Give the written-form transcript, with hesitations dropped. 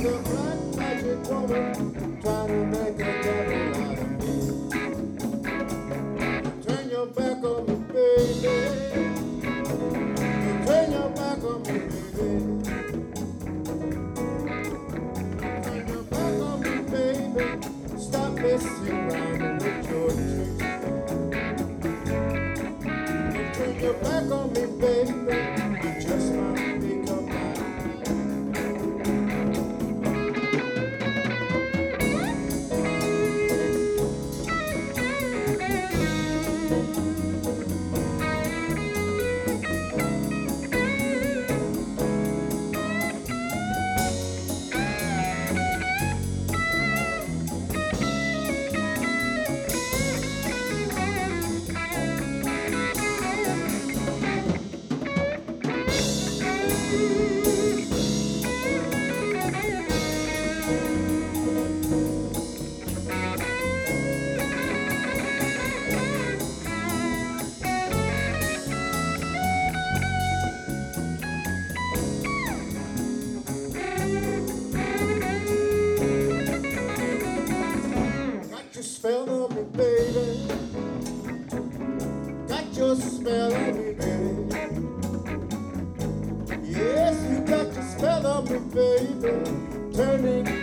the black magic woman trying to make a devil out of me. Turn your back on me, baby. Turn your back on me, baby. Turn your back on me, baby. Stop messing around with your tricks. Turn your back on me, baby. You just might become mine. Spell on me, baby. Got your spell on me, baby. Yes, you got your spell on me, baby. Turning